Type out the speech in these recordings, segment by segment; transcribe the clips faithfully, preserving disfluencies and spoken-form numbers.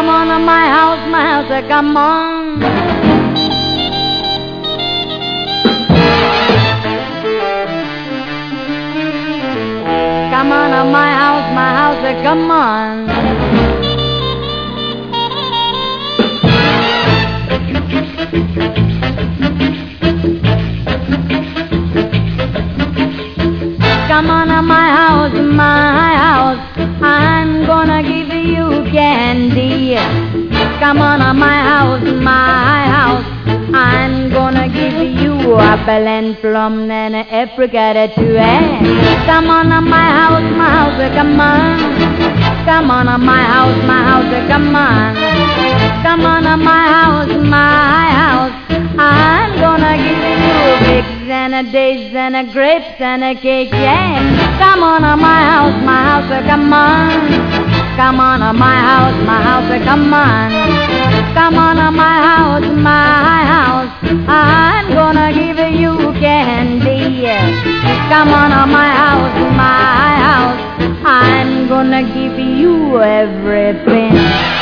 Come on to my house, my house, come on. Come on to my house, my house, come on. Come on to my house, my house, I'm gonna give you candy. Come on to my house, my house, I'm gonna give you apple and plum and apricot too. Eh? Come on to my house, my house, come on. Come on to my house, my house, come on. Come on to my house, my house, I'm gonna give you figs and a dates and a grapes and a cake, yeah. Come on to my house, my house, come on. Come on to my house, my house, come on. Come on to my house, my house, I'm gonna give you candy, yeah. Come on to my house, my house, I'm gonna give you everything.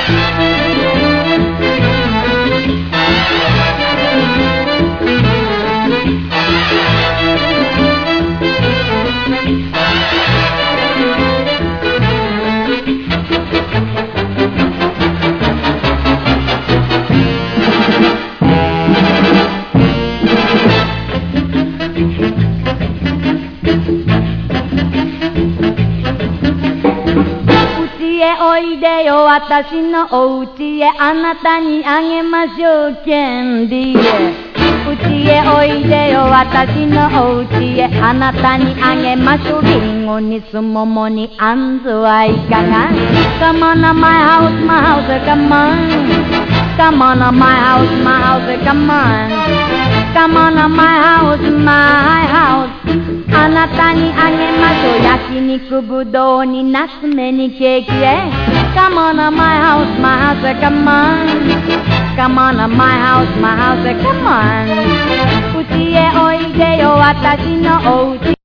おいでよ私のお家へあなたにあげましょうキャンディーうちへおいでよ私のお家へあなたにあげましょうリンゴにスモモにあんずはいかが Come on to my house, my house, come on Come on to my house, my house, come on Come on to my house, my houseあなたにあげましょう焼肉ぶどうにナツメにケーキへ Come on to my house, my house, come on Come on to my house, my house, come on うちへおいでよ私のおうち